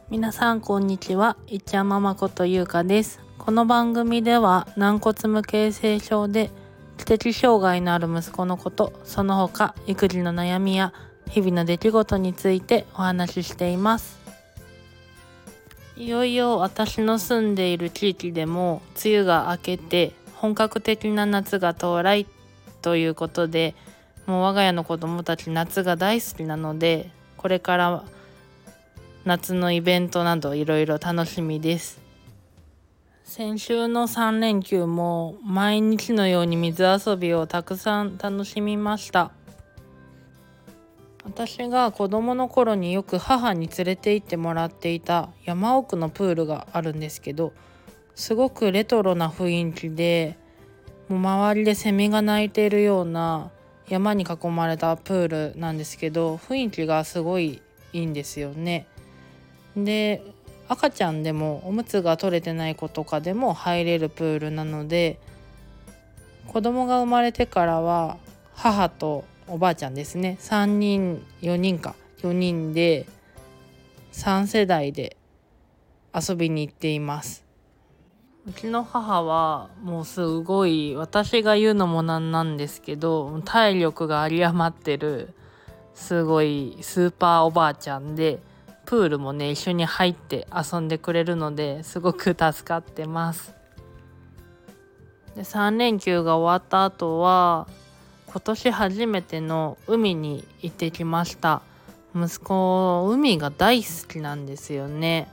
皆さんこんにちは。いっちゃんママことゆうかです。この番組では軟骨無形成症で知的障害のある息子のこと、その他育児の悩みや日々の出来事についてお話ししています。いよいよ私の住んでいる地域でも梅雨が明けて本格的な夏が到来ということで、もう我が家の子供たち夏が大好きなので、これから夏のイベントなどいろいろ楽しみです。先週の3連休も毎日のように水遊びをたくさん楽しみました。私が子供の頃によく母に連れて行ってもらっていた山奥のプールがあるんですけど、すごくレトロな雰囲気で、もう周りでセミが鳴いているような山に囲まれたプールなんですけど、雰囲気がすごいいいんですよね。で、赤ちゃんでもおむつが取れてない子とかでも入れるプールなので、子供が生まれてからは母とおばあちゃんですね、3人4人で3世代で遊びに行っています。うちの母はもうすごい、私が言うのもなんですけど、体力が有り余ってるすごいスーパーおばあちゃんで、プールもね一緒に入って遊んでくれるのですごく助かってます。で、3連休が終わった後は今年初めての海に行ってきました。息子海が大好きなんですよね。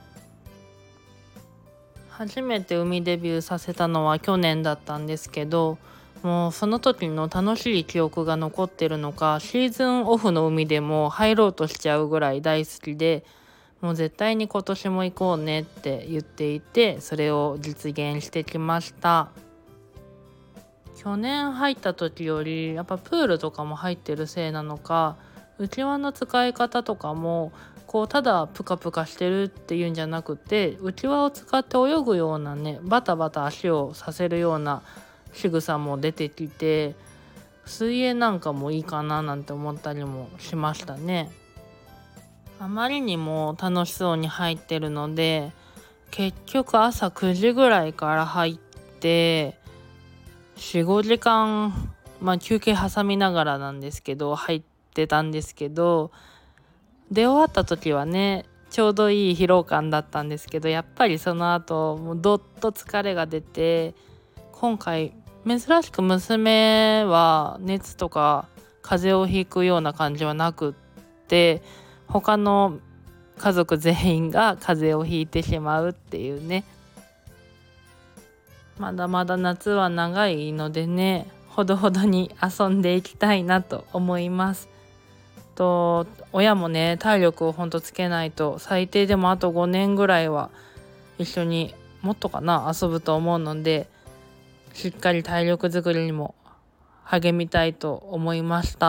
初めて海デビューさせたのは去年だったんですけど、もうその時の楽しい記憶が残ってるのか、シーズンオフの海でも入ろうとしちゃうぐらい大好きで、もう絶対に今年も行こうねって言っていて、それを実現してきました。去年入った時よりやっぱプールとかも入ってるせいなのか、浮き輪の使い方とかもこうただプカプカしてるっていうんじゃなくて、浮き輪を使って泳ぐようなね、バタバタ足をさせるような仕草も出てきて、水泳なんかもいいかななんて思ったりもしましたね。あまりにも楽しそうに入ってるので、結局朝9時ぐらいから入って4、5時間、休憩挟みながらなんですけど入ってたんですけど、出終わった時はねちょうどいい疲労感だったんですけど、やっぱりその後もうどっと疲れが出て、今回珍しく娘は熱とか風邪をひくような感じはなくって、他の家族全員が風邪をひいてしまうっていうね。まだまだ夏は長いのでね、ほどほどに遊んでいきたいなと思います。親もね体力をほんとつけないと、最低でもあと5年ぐらいは一緒に、もっとかな、遊ぶと思うので、しっかり体力づくりにも励みたいと思いました。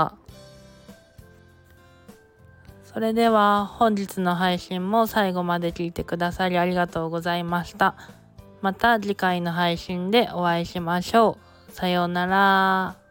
それでは本日の配信も最後まで聞いてくださりありがとうございました。また次回の配信でお会いしましょう。さようなら。